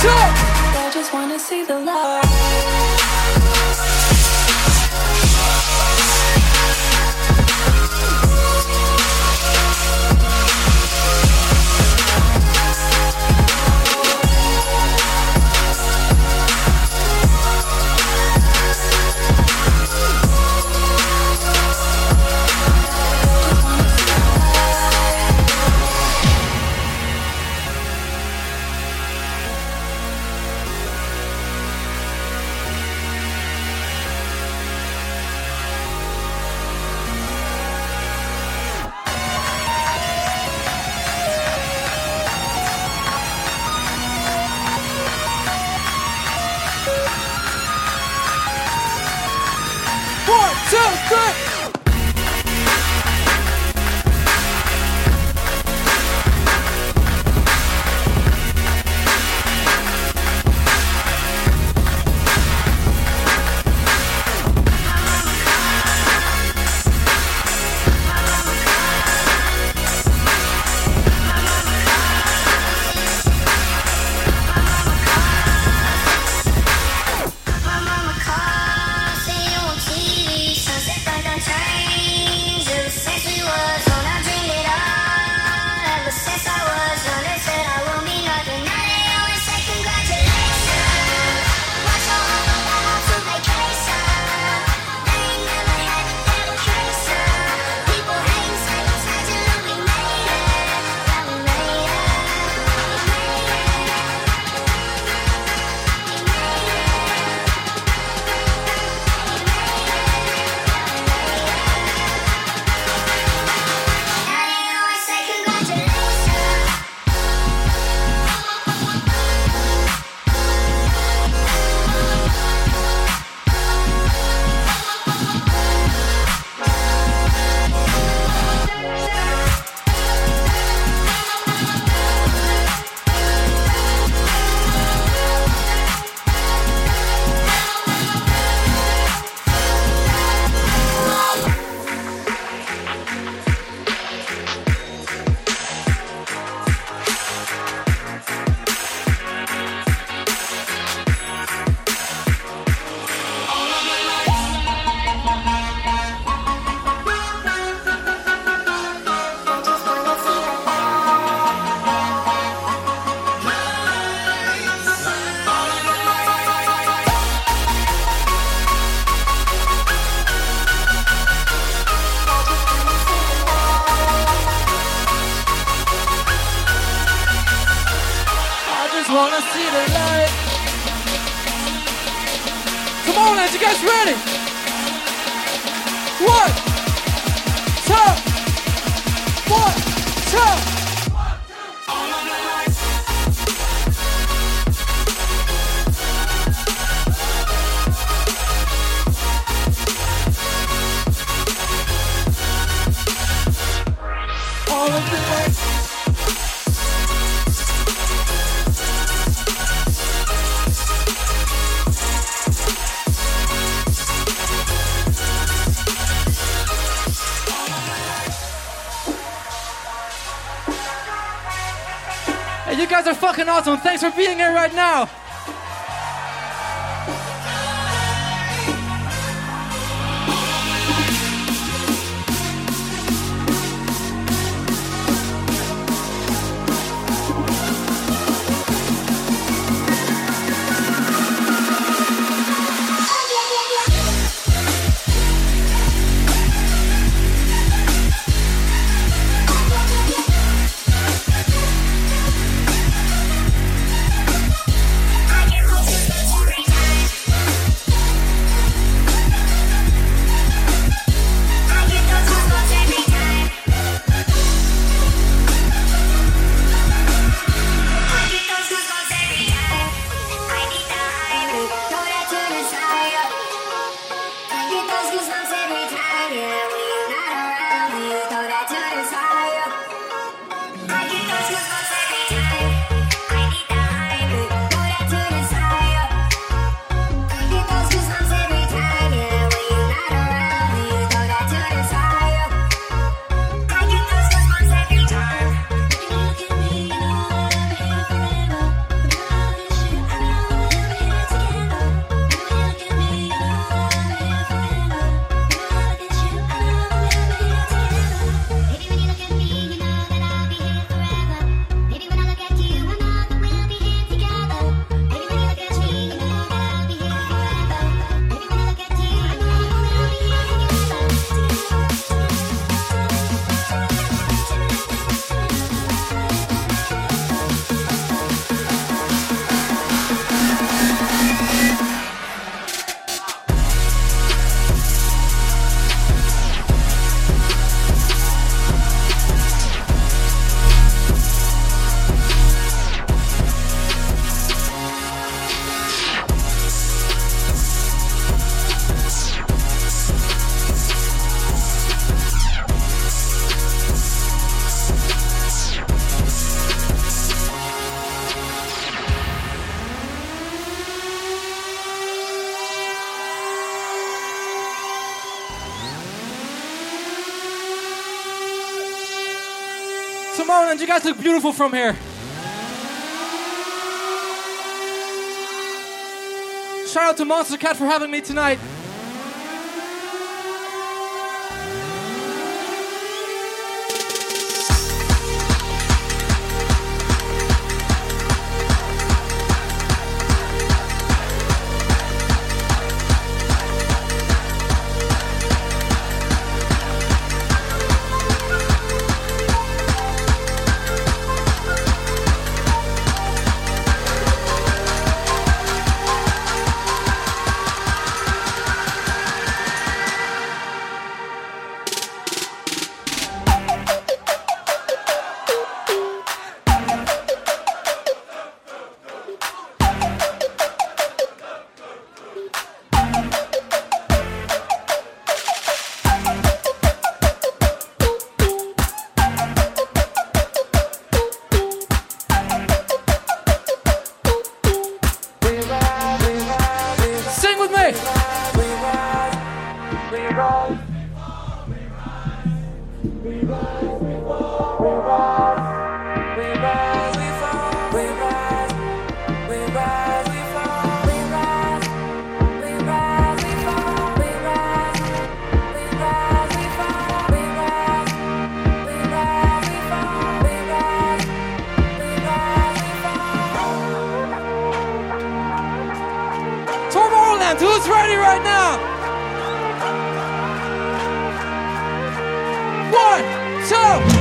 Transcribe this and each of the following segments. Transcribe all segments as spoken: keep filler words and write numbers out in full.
I just wanna see the light. Wanna see the light. Come on, lads, you guys ready? One, two, one, two. All of the lights. You guys are fucking awesome. Thanks for being here right now. Tomorrowland, you guys look beautiful from here. Shout out to Monster Cat for having me tonight. Who's ready right now? One, two.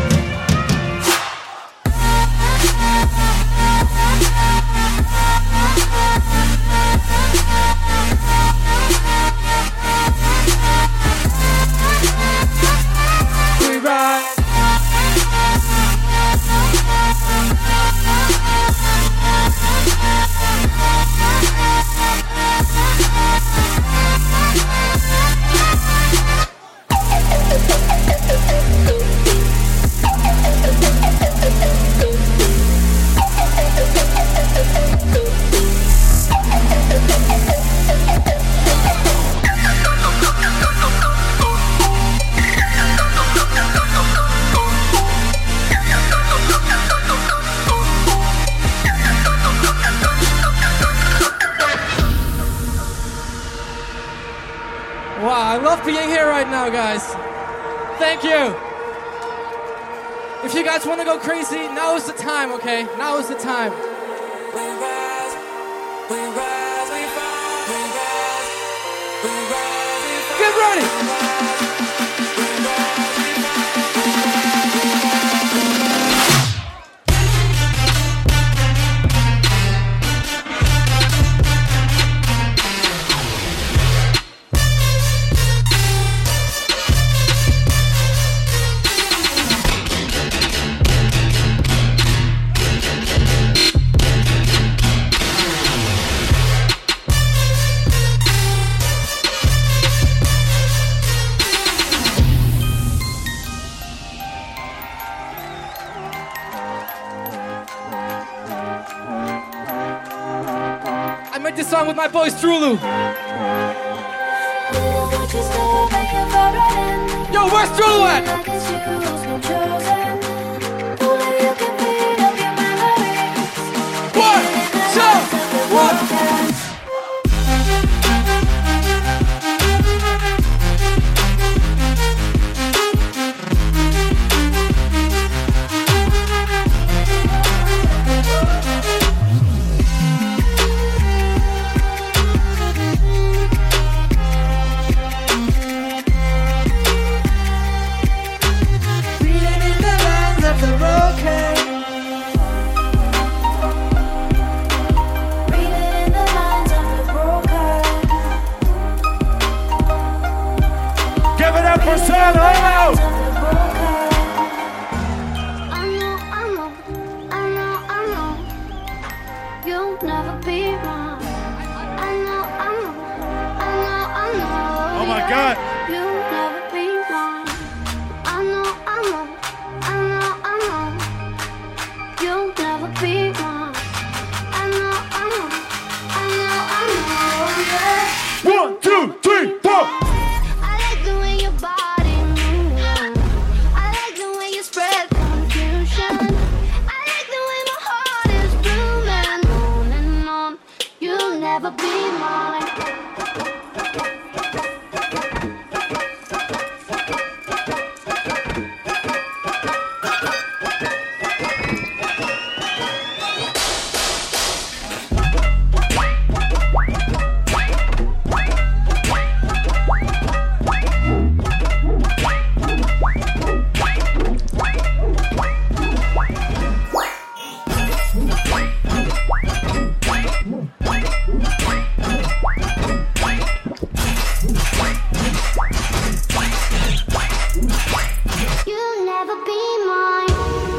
We ride. Wow, I love being here right now, guys. Thank you. If you guys want to go crazy, now is the time, okay? Now is the time. We rise, we rise, we fall, we rise, we rise, we fall. Get ready. I made this song with my boys Trulu. Yo, where's Trulu at? One, two, one. Oh my God. You'll never be wrong. I know, I know, I know, I know. You'll never be wrong. I know, I know, I know, I know, yeah. One, two, three, four. I like the way your body moves. I like the way you spread confusion. never be mine. You'll never be mine.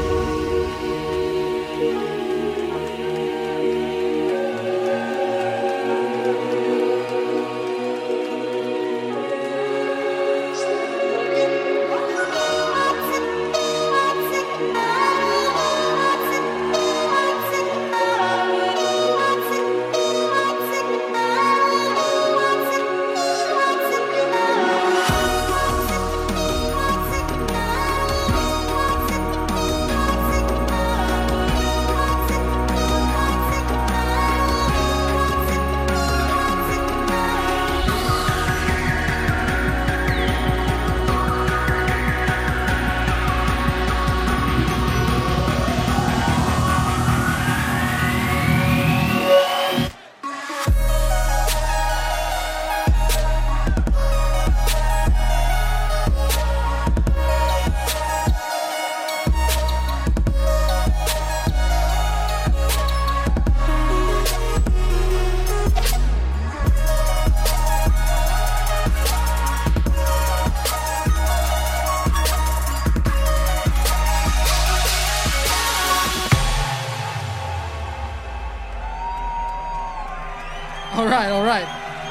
All right, all right.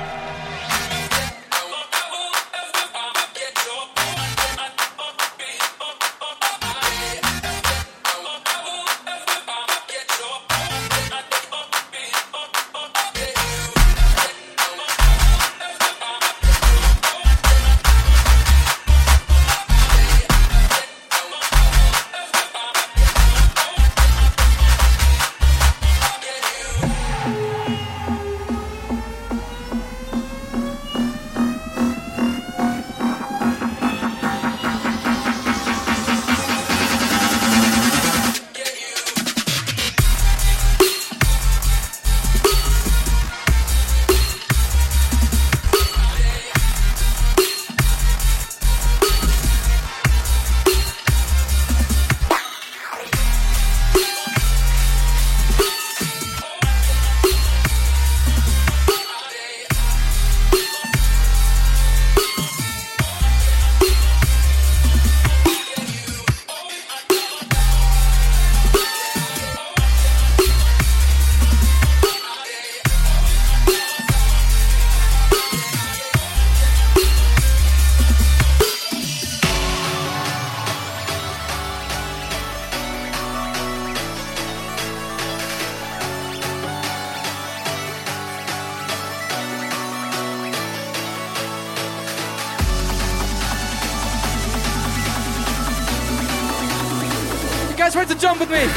You guys ready to jump with me?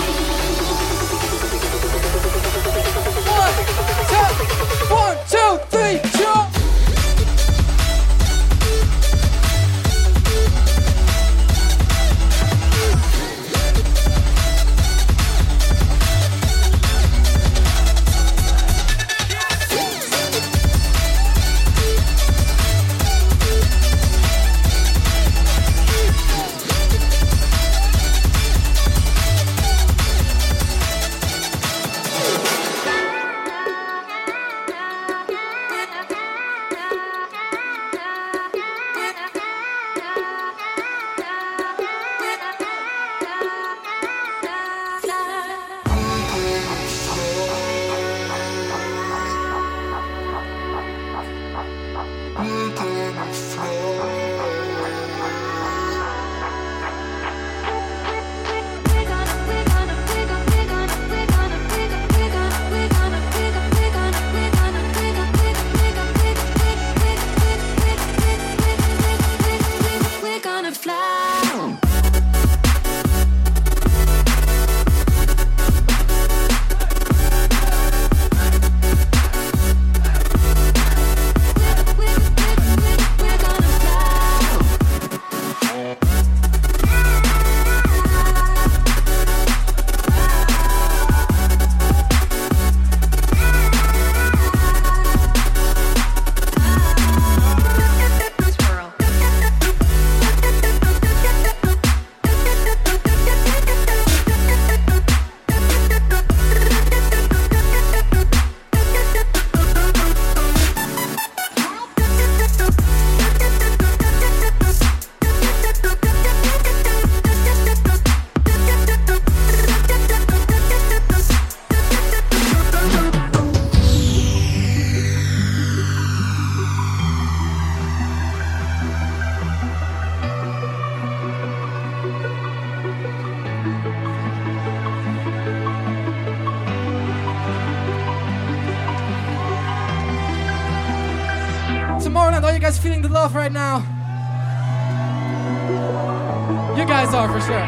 One, two, one, two, three, jump! Tomorrowland, are you guys feeling the love right now? You guys are for sure.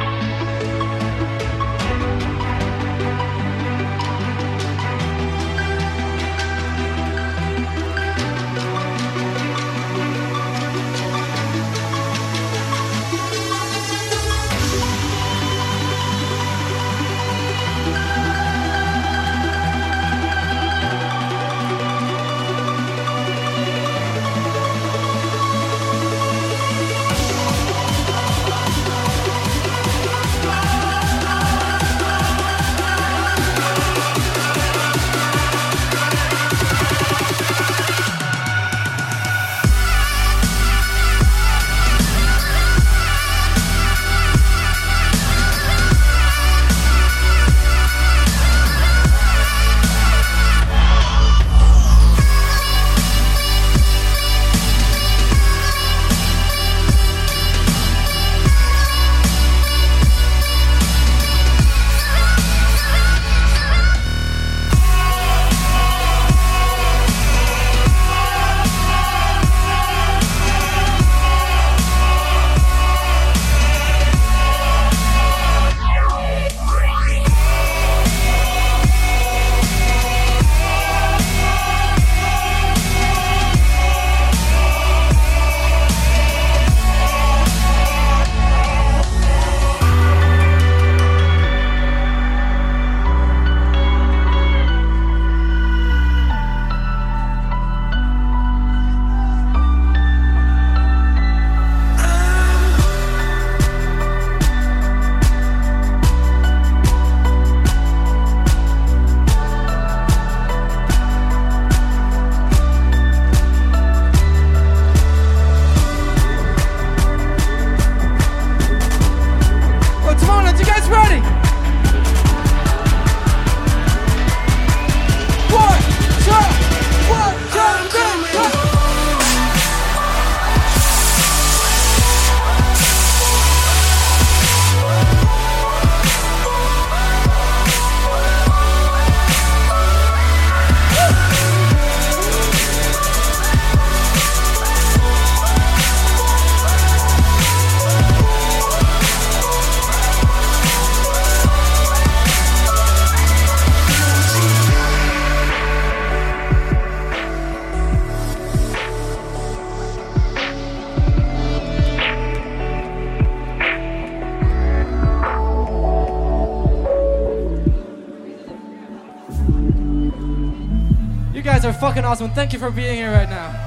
You guys are fucking awesome. Thank you for being here right now.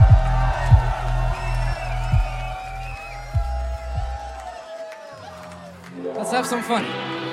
Let's have some fun.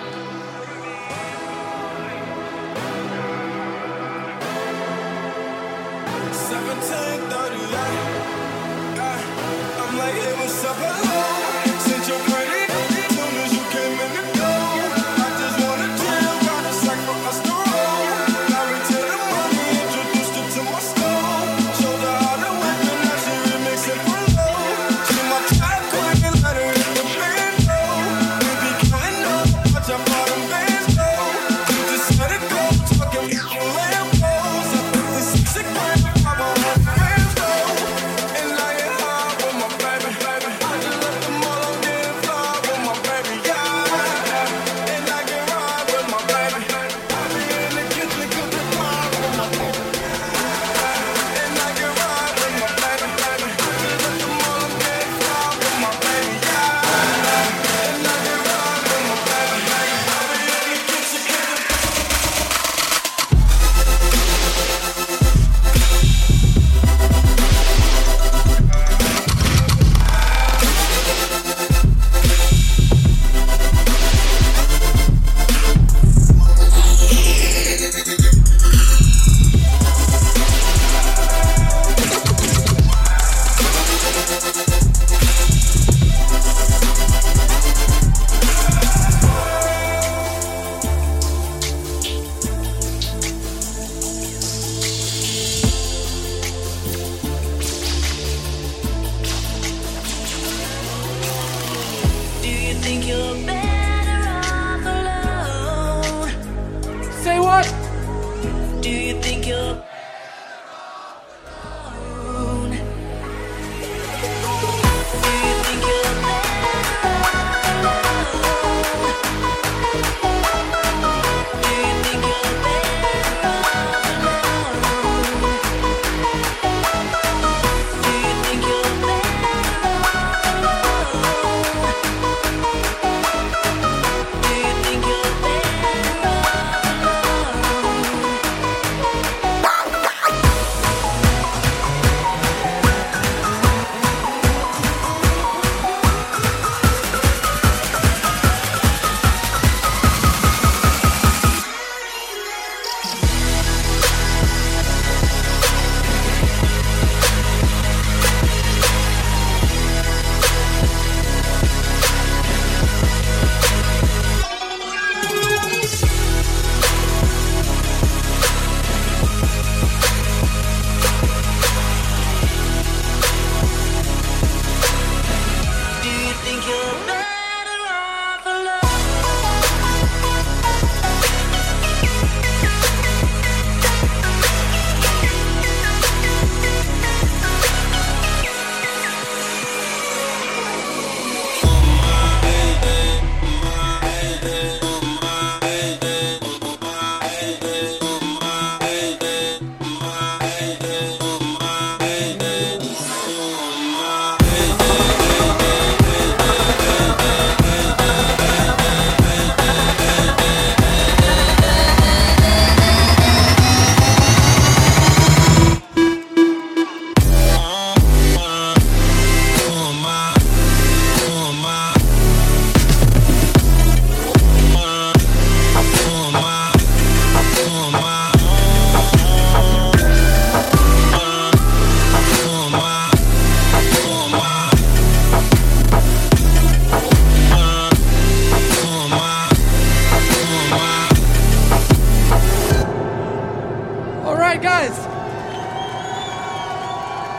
seventeen thirty-eight. I'm like, hey, what's up, hello? Since you're pretty, as soon as you came in the door, I just wanna chill, got a sack for us to roll. Married to the money, introduced her to my soul. Showed her how to whip and now she remixing for low. She my top queen, let her hit the bando. Baby, counting up, watch out for them bands go. You just let it go, talking for Lambos. I put this six grand, five hundred bands go. And I ain't hard with my baby, baby. I just let the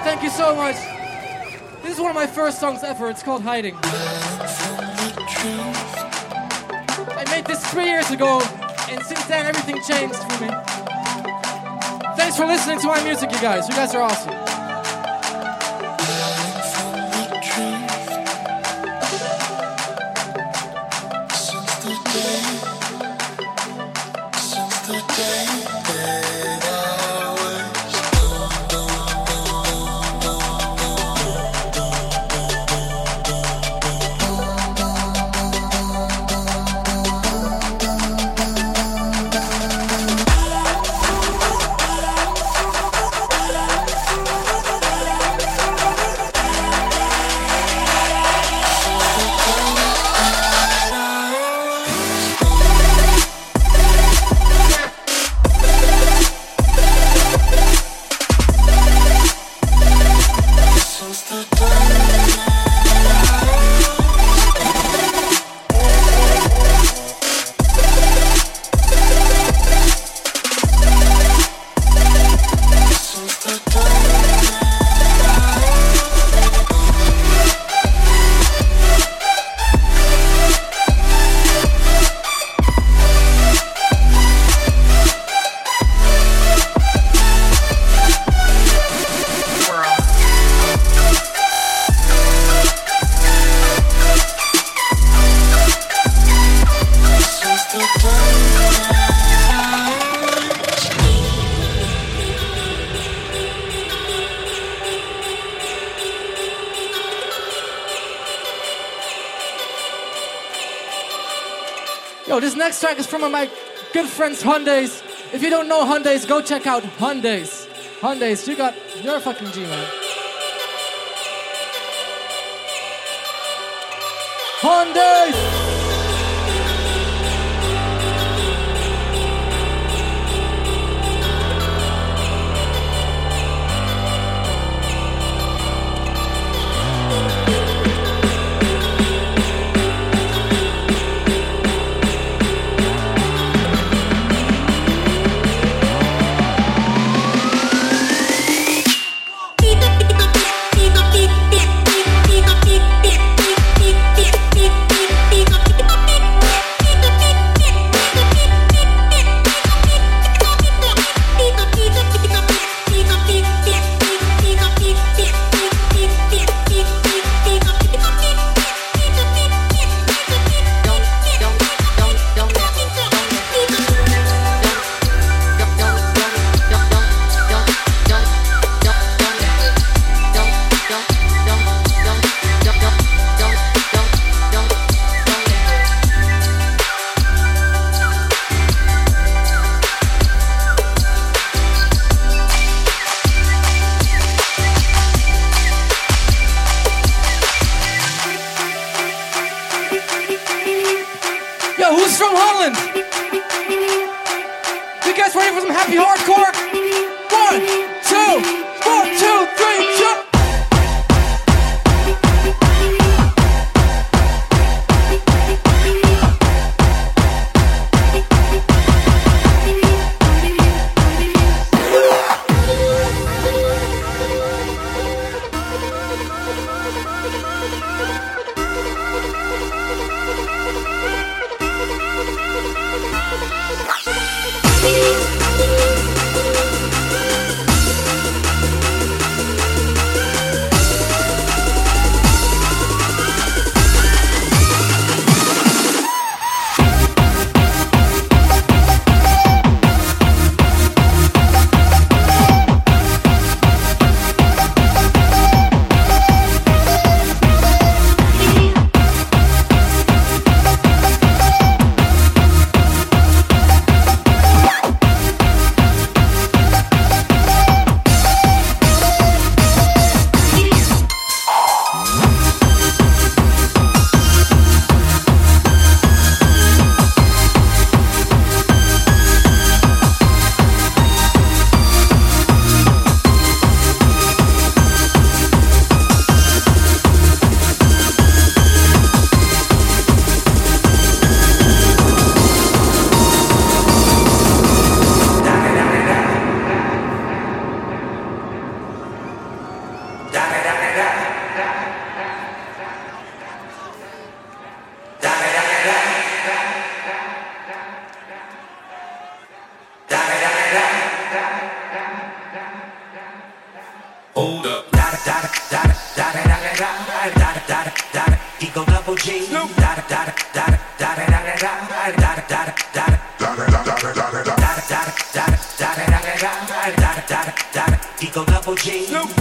Thank you so much. This is one of my first songs ever. It's called Hiding. I made this three years ago, and since then everything changed for me. Thanks for listening to my music, you guys. You guys are awesome. Yo, this next track is from one of my good friends, Hyundais. If you don't know Hyundais, go check out Hyundais. Hyundais, you got, you're a fucking G, man. Hyundais! Beep, beep, beep, beep, beep, beep, beep, beep, beep, beep, beep, beep, beep, beep. Hold up. Da da da da da da da da da da da da da. Eagle double G. Da da da da da da da da da da da da da da. Eagle double G.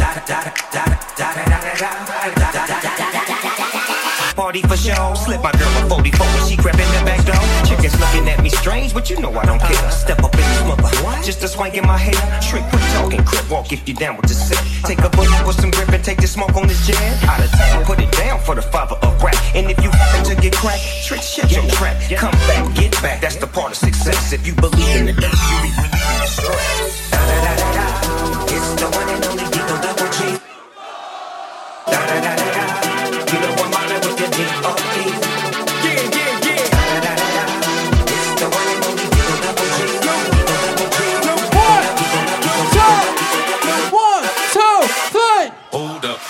Party for show. Slip my girl a forty-four when she crept in the back door. Chickens looking at me strange, but you know I don't care. Step up in this mother, just a swank in my hair. Trick, quick talking, crip walk if you down with the set. Take a bullet with some grip and take the smoke on this jet. Out of town, put it down for the father of rap. And if you happen to get cracked, trick, shut your trap. Come back, get back, that's the part of success. If you believe in the day, you be relieving the stress. Da da da da da, it's the one and only Eagle double G. Da da da da da, you know I'm on it with the D O E. Yeah, yeah, yeah. Da da da da, it's the one and only Eagle double G. One, two, three. Hold up.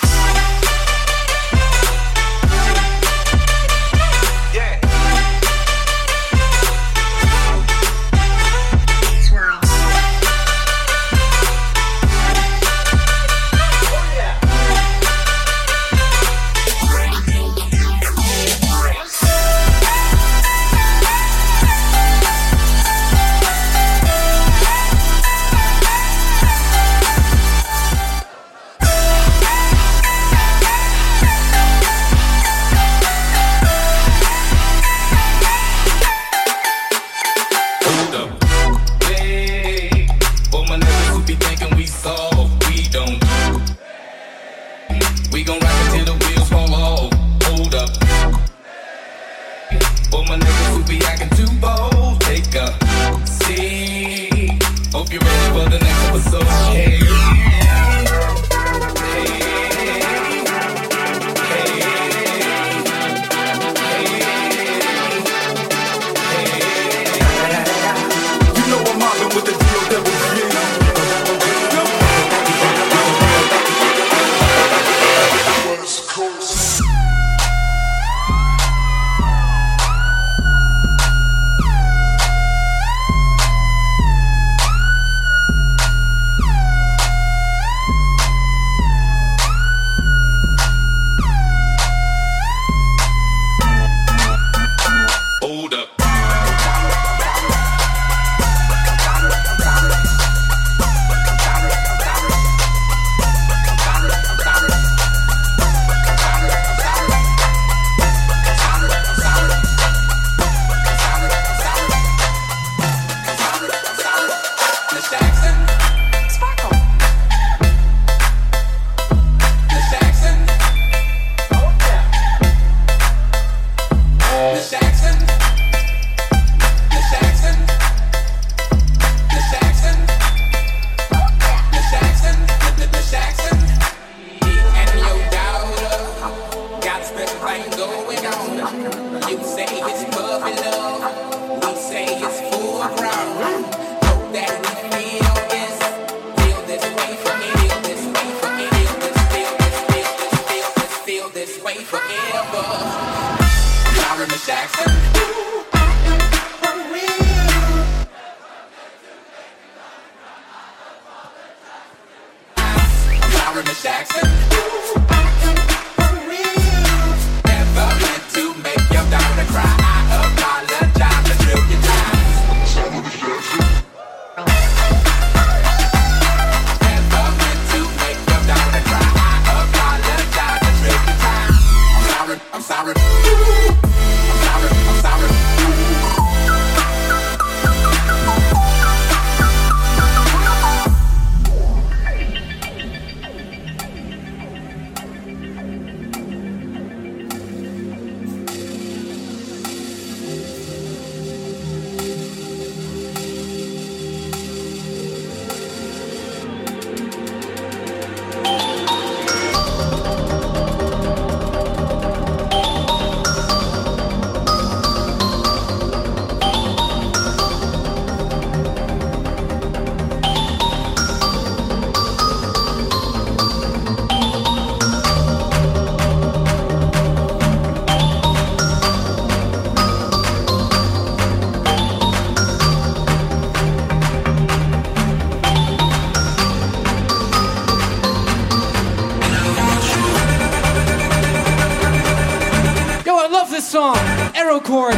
song, Arrow Chord.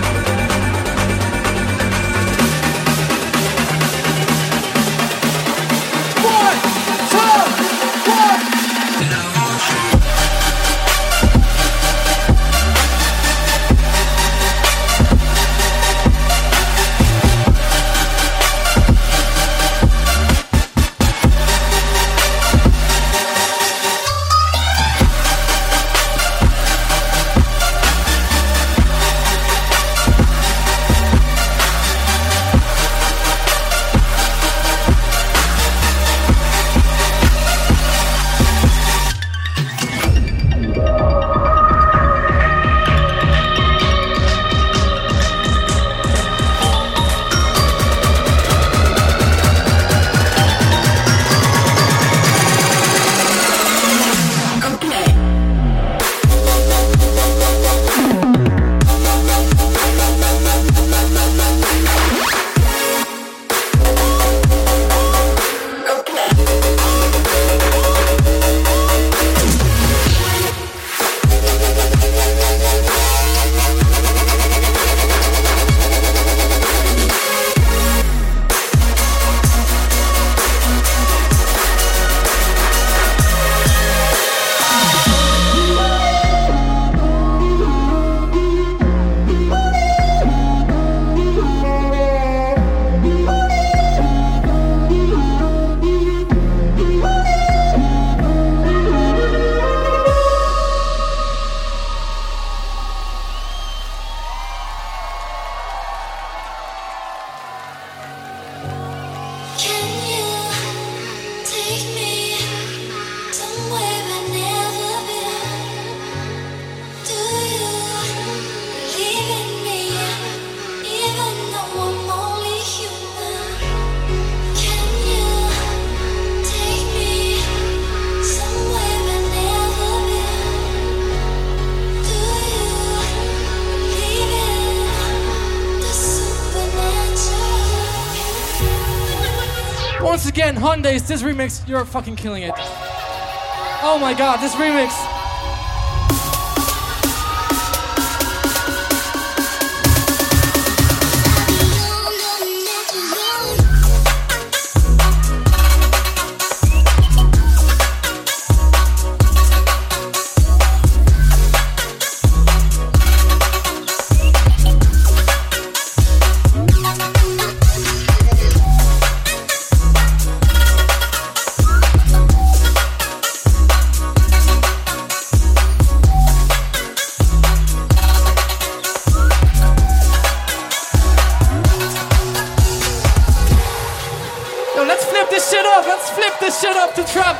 One, two, one. Once again, Hyundais, this remix, you're fucking killing it. Oh my god, this remix. Shut up the trap.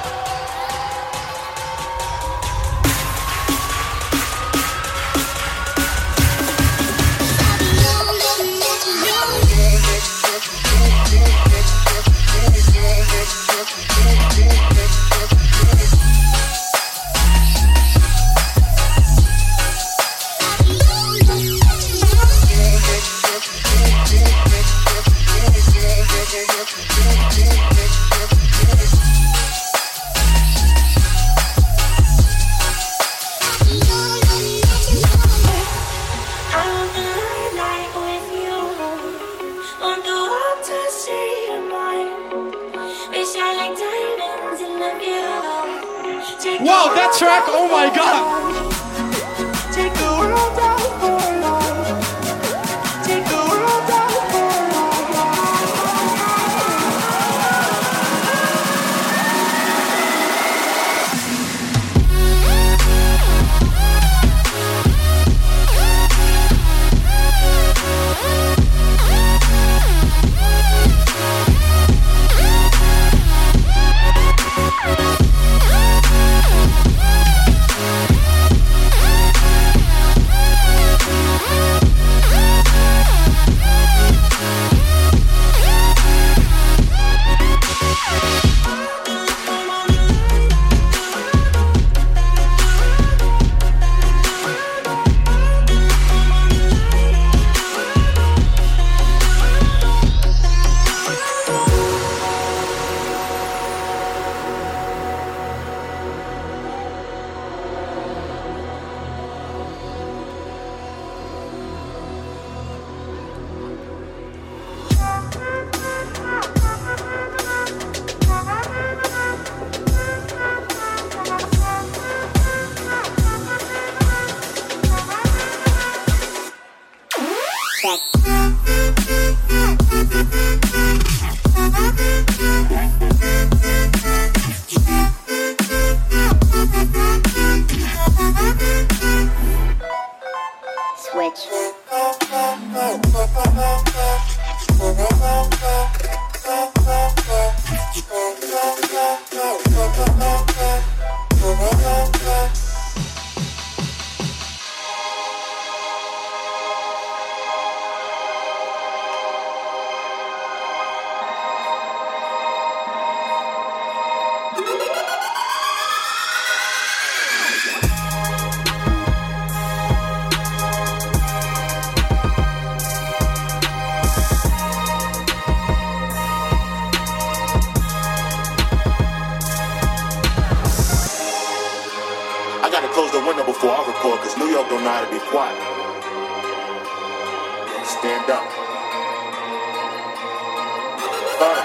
Wow, that track, oh my god! Take the world down for love. Take the world down for New York don't know how to be quiet. Stand up. Uh.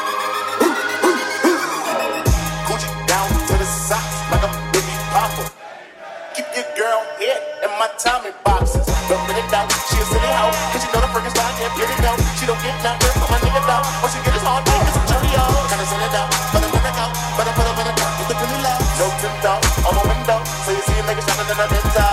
Gucci down to the socks like a Biggie Papa. Keep your girl here in my Tommy boxes. Don't let it down. She a silly hoe, cause she know the freaking style can't get it out. She don't get nothing from my nigga though. When she get his hard dick, it's a Cheerios. Kinda send it out, but I'm gonna go. But I put him in a cup with the pretty love. No tint out on my window, so you see a nigga shining in a Benzo.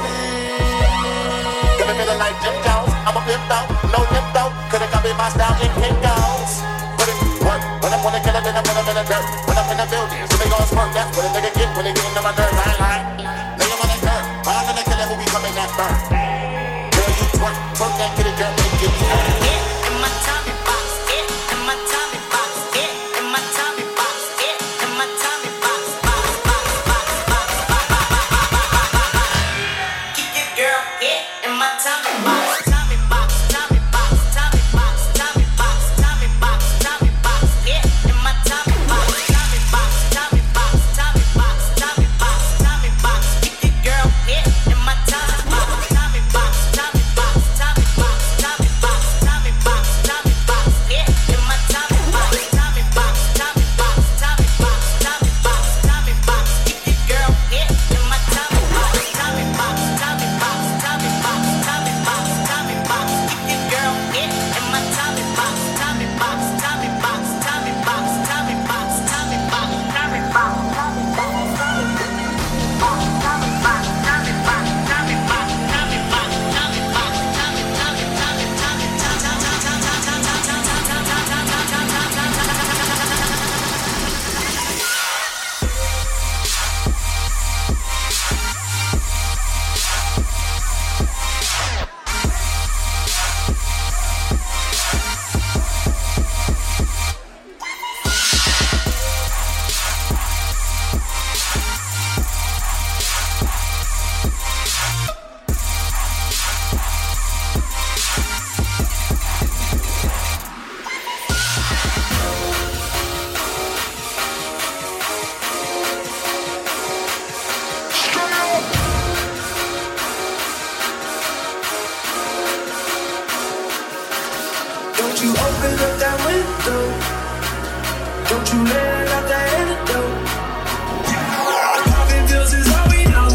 Got me feeling like Jim Jones. I'm a pimp out, no limp out. Could've copied my style in Kinko's. Put it work, when I wanna kill it, then I put him in the dirt. When I'm in the building, so they gon' smirk. That's what a nigga get when they get into my nerves. I ain't lying. Lay him on that dirt, I'm gonna kill it when we come in that burn. Girl, you twerk, twerk that kitty girl, make it hurt. In my Tommy box, yeah, in my Tommy box, yeah, in my Tommy box, yeah, in my Tommy box, box, box, box, box, box, box, box, box, box, box. Keep your girl, yeah, in my Tommy box, Tommy box, Tommy box, Tommy box, Tommy box, Tommy box, Tommy box, yeah, in my Tommy box, Tommy box, Tommy box, Tommy box, Tommy box, Tommy box. Keep your girl, yeah, in my Tommy box, Tommy box, Tommy box, Tommy box, Tommy box, Tommy box, Tommy box, yeah, in my Tommy box, Tommy box, Tommy box, Tommy box, Tommy box, Tommy box. Keep your girl, yeah, in my Tommy box, Tommy box, Tommy box, Tommy box, Tommy box, Tommy box. Keep your girl, yeah, in my Tommy box, Tommy box, Tommy box, Tommy box, Tommy box, Tommy box, Tommy box, Tommy box, Tommy box, Tommy box, Tommy box, Tommy box, Tommy box, Tommy, Tommy, Tommy, Tommy, Don't you open up that window. Don't you let it out that antidote. Popping pills is all we know.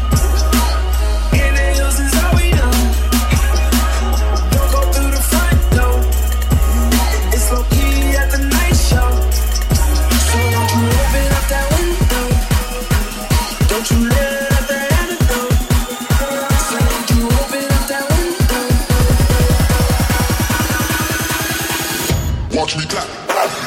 Inhales is all we know. Don't go through the front door. It's low key at the night show. So don't you open up that window. Don't you let it out that antidote. So don't you open up that window. Watch me clap.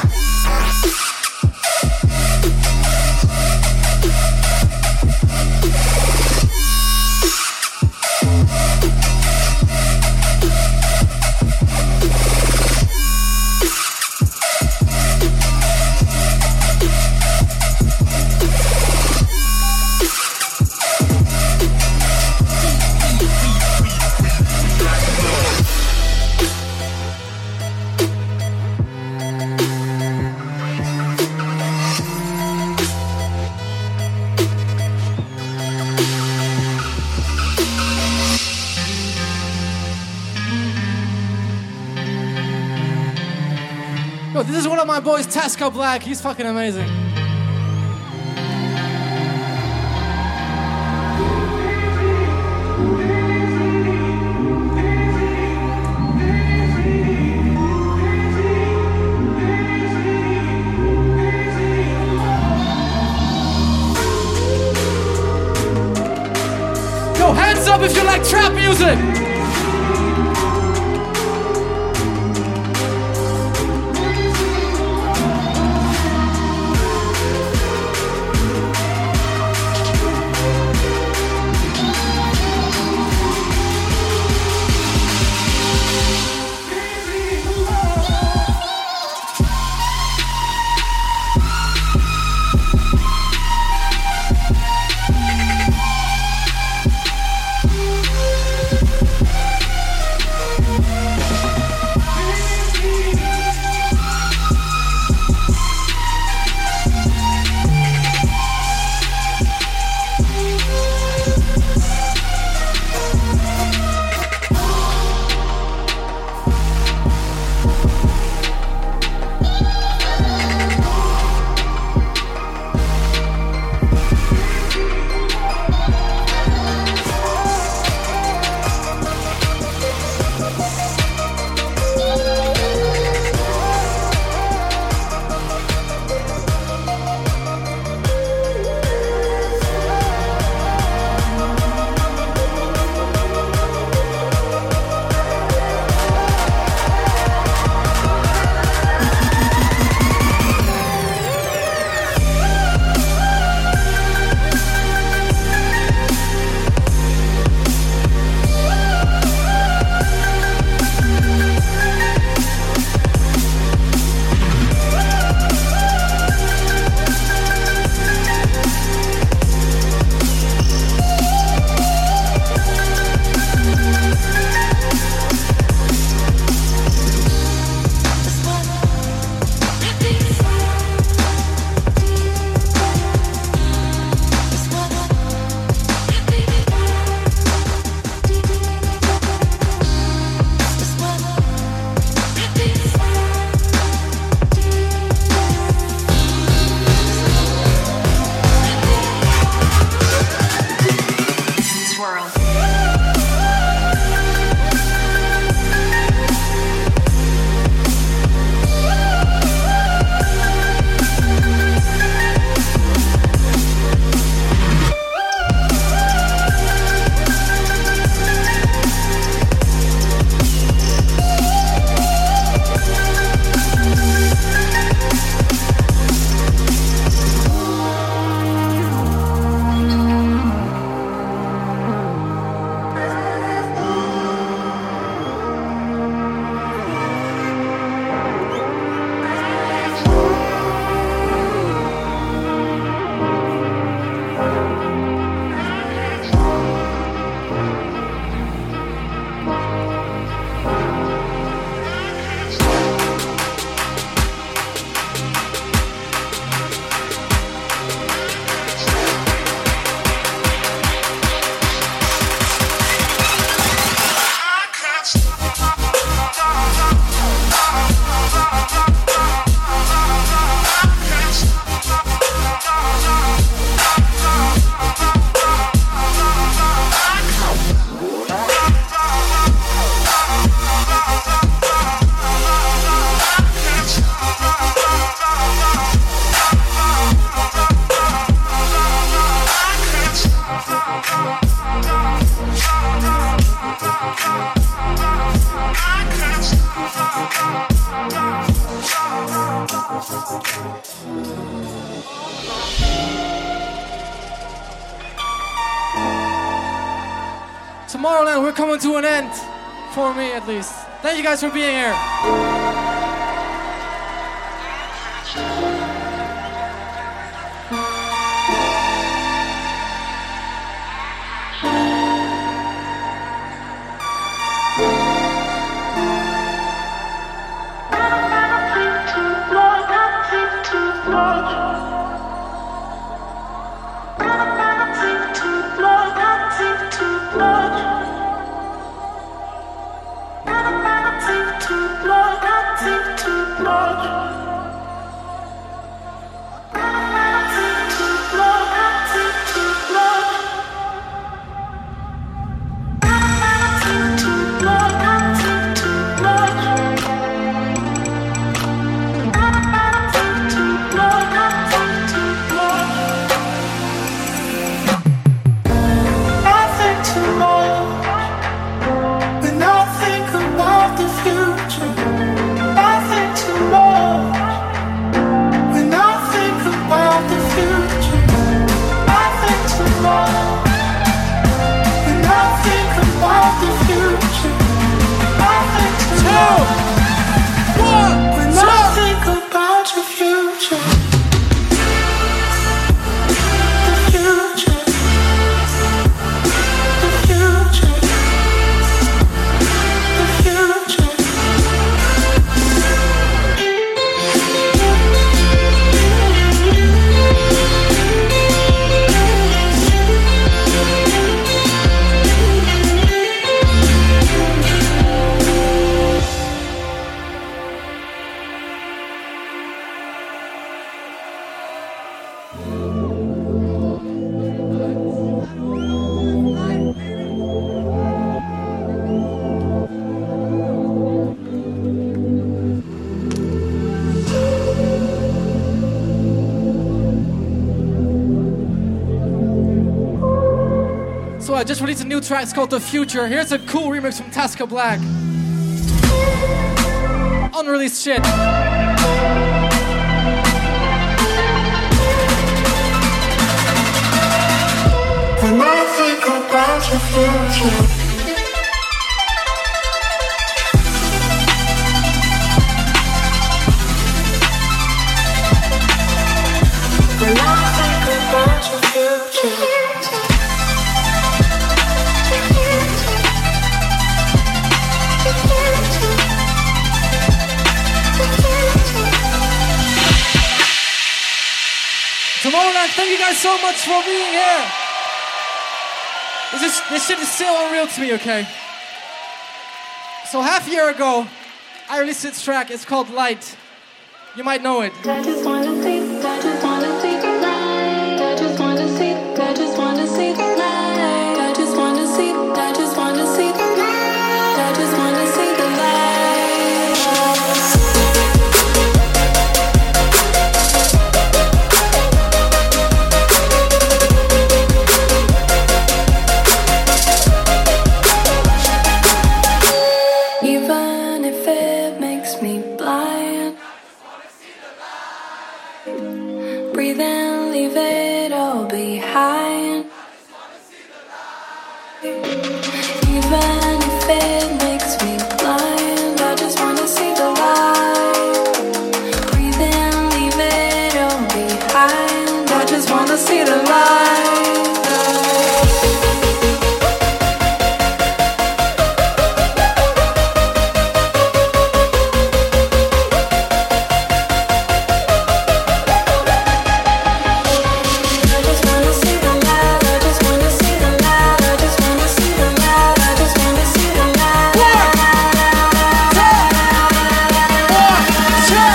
Yo, this is one of my boys, Tasco Black. He's fucking amazing. Yo, hands up if you like trap music. Tomorrowland, we're coming to an end. For me, at least. Thank you guys for being here. So I just released a new track, it's called The Future. Here's a cool remix from Tasca Black. Unreleased shit. When I think about your future, when I think about your future. Tomorrowland, thank you guys so much for being here. This, is, this shit is still unreal to me, okay? So half a year ago, I released this track. It's called Light. You might know it. I just wanna see, I just wanna see the light. I just wanna see, I just wanna see the light. I just wanna see, I just wanna see the light. I just wanna see the light. Even if it makes me blind, breathe in, leave it all behind. Even if it makes me blind, I just wanna see the light. Breathe in, leave it all behind. I just wanna see the light.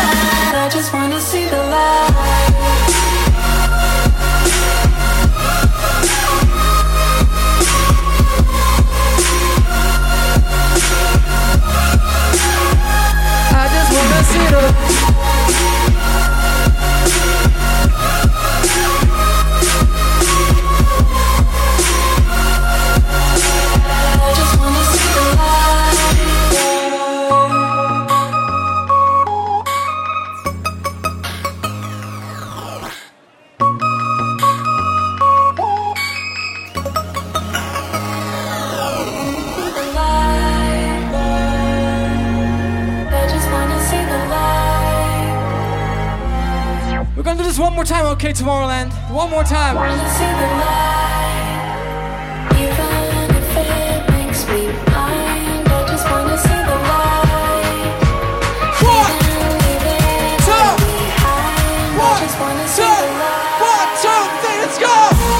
I just wanna see the light. OK Tomorrowland. One more time. Wanna see the light, even if it makes me blind. I just wanna see the light. One, two, behind. I one, just wanna see two, the light. one, two, three, let's go!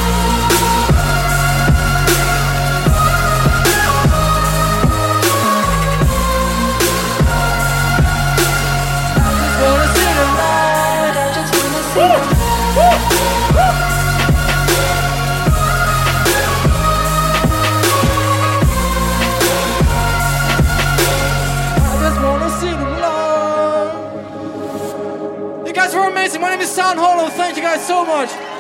Wanna see the light. I just wanna see the light. I just wanna see the light. You guys were amazing. My name is Sound Hollow. Thank you guys so much.